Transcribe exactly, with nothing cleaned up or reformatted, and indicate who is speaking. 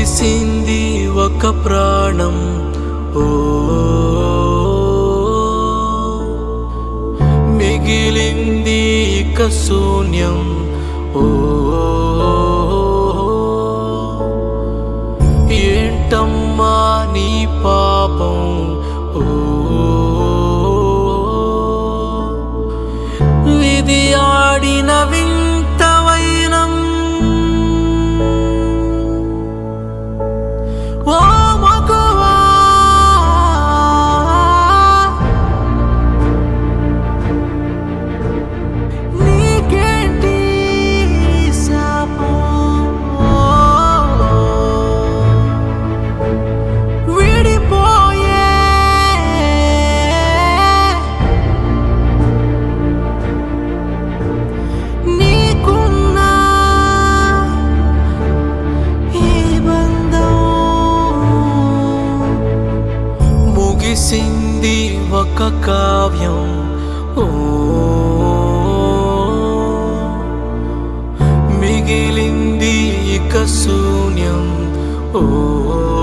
Speaker 1: ముగిసింది ఒక ప్రాణం ఓ మిగిలింది ఇక శూన్యం ఓ ఏంటమ్మా నీ పాపం ఓ విధి ఆడిన వింత వైనం ఓ మగువా నీకేంటి శాపం విడిపోయే నీకున్న ఈ బంధం ముగిసింది ఒక కావ్యం ఓ మిగిలింది ఇక శూన్యం ఓ